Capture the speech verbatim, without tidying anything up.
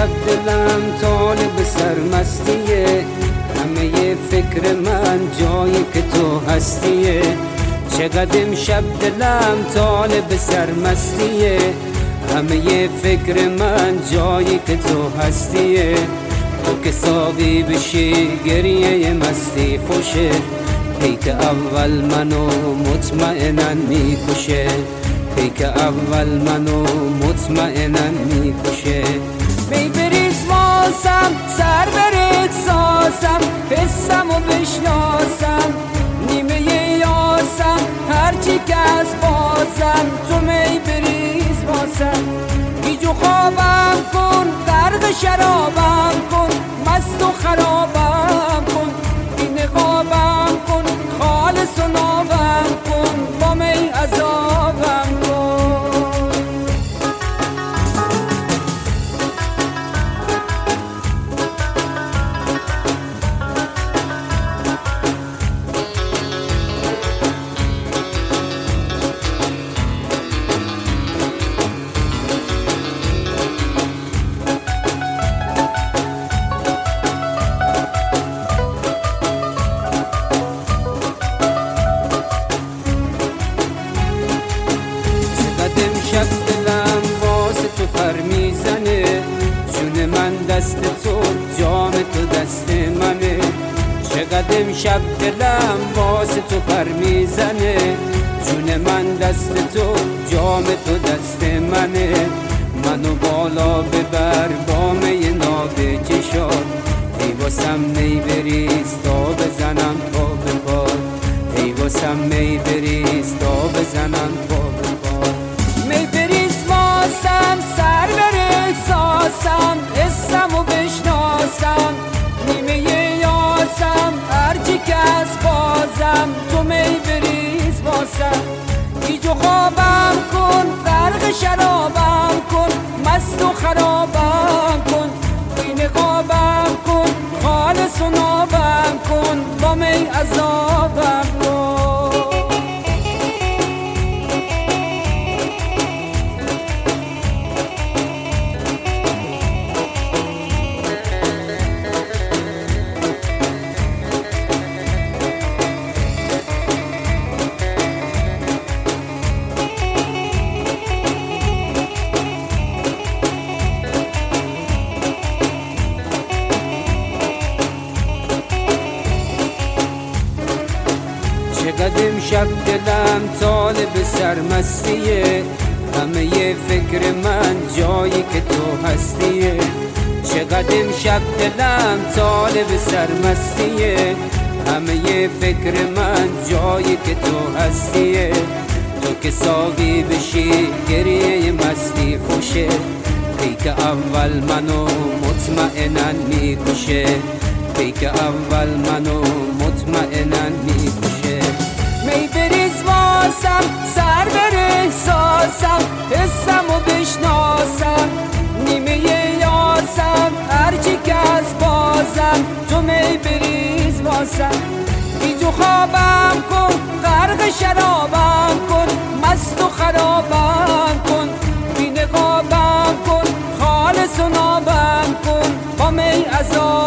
شب دلم طالب سرمستیه، همه فکر من جایی که تو هستیه. چقدر امشب دلم طالب سرمستیه، همه فکر من جایی که تو هستیه. تو که ساقی بشی گریه مستی خوشه، پیک اول منو مطمئنن میکشه، پیک اول منو مطمئنن میکشه. می بریز واسم سر برد ساسم، حسم و بشناسم نیمه یاسم، هرچی که از بازم تو می بریز واسم. گیجو خوابم کن غرق شرابم کن، مست و خرابم کن، بی نقابم کن، خالص و نابم کن، با می عذابم کن. امشب دلم واسه تو پر میزنه، جون من دست تو جام تو دست منه. چقدر امشب دلم واسه تو پر میزنه، جون من دست تو جام تو دست منه. منو بالا ببر با می ناب چشات، ای واسم می بریز تا بزنم پا به پا، ای واسم می بریز تا بزنم پا به پا. می بریز واسم سر بره ساسم، حسم و بشناسم نیمه یاسم، هرچی که از بازم تو می بریز واسم. گیج و خوابم کن غرق شرابم کن، مست و خرابم کن، بی نقابم کن، خالص و نابم کن، با می عذابم کن. چقدر امشب دلم طالب سرمستیه، همه فکر من جایی که تو هستیه. چقدر امشب دلم طالب سرمستیه، همه فکر من جایی که تو هستیه. تو که ساقی بشی گریه مستی خوشه، پیک اول منو مطمئنن میکشه، پیک اول منو مطمئنن میکشه. می بریز واسم سر بره ساسم، حسم و بشناسم نیمه یاسم، هرچی که از بازم تو می بریز واسم. گیج و خوابم کن غرق شرابم کن، مست و خرابم کن، بی نقابم کن، خالص و نابم کن، با می عذاب